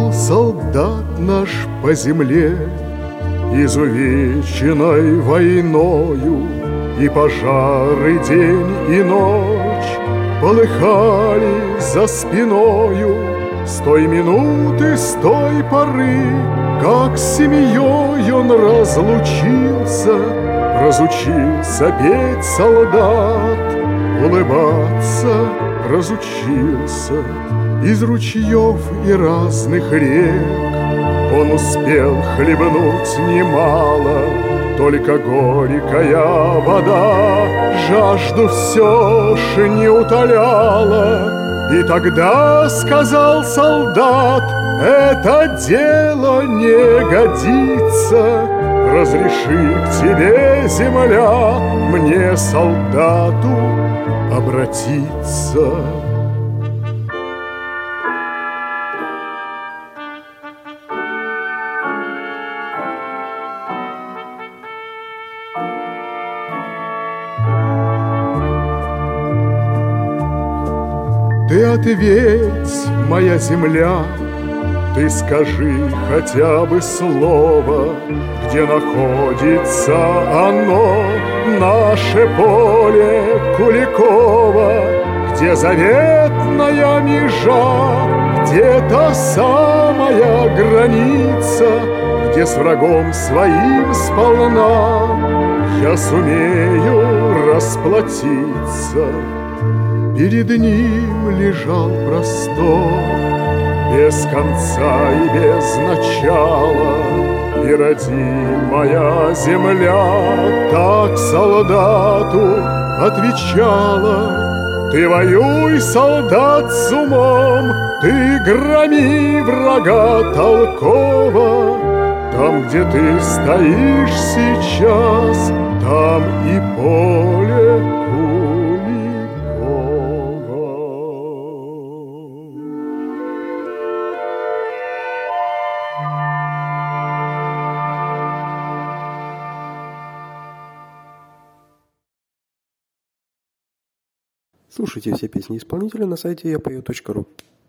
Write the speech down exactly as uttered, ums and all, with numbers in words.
Шагал солдат наш по земле, изувеченной войною, и пожары день и ночь полыхали за спиною. С той минуты, с той поры, как с семьей он разлучился, разучился петь солдат, улыбаться разучился. Из ручьев и разных рек он успел хлебнуть немало, только горькая вода жажду все ж не утоляла. И тогда сказал солдат: это дело не годится, разреши к тебе, земля, мне, солдату, обратиться. Ты ответь, моя земля, ты скажи хотя бы слово, где находится оно, наше поле Куликова, где заветная межа, где та самая граница, где с врагом своим сполна я сумею расплатиться. Перед ним лежал простор, без конца и без начала, и родимая земля так солдату отвечала: ты воюй, солдат, с умом, ты громи врага толково. Там, где ты стоишь сейчас, там и поле Слушайте все песни исполнителя на сайте я пою точка ру.